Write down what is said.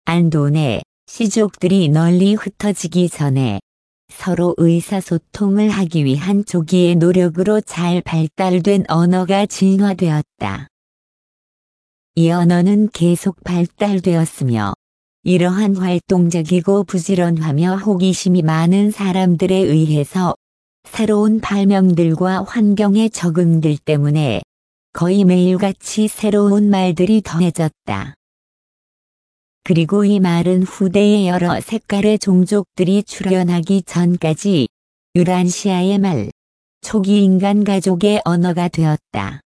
안도내 시족들이 널리 흩어지기 전에 서로 의사소통을 하기 위한 조기의 노력으로 잘 발달된 언어가 진화되었다. 이 언어는 계속 발달되었으며 이러한 활동적이고 부지런하며 호기심이 많은 사람들에 의해서 새로운 발명들과 환경의 적응들 때문에 거의 매일같이 새로운 말들이 더해졌다. 그리고 이 말은 후대에 여러 색깔의 종족들이 출현하기 전까지 유란시아의 말, 초기 인간 가족의 언어가 되었다.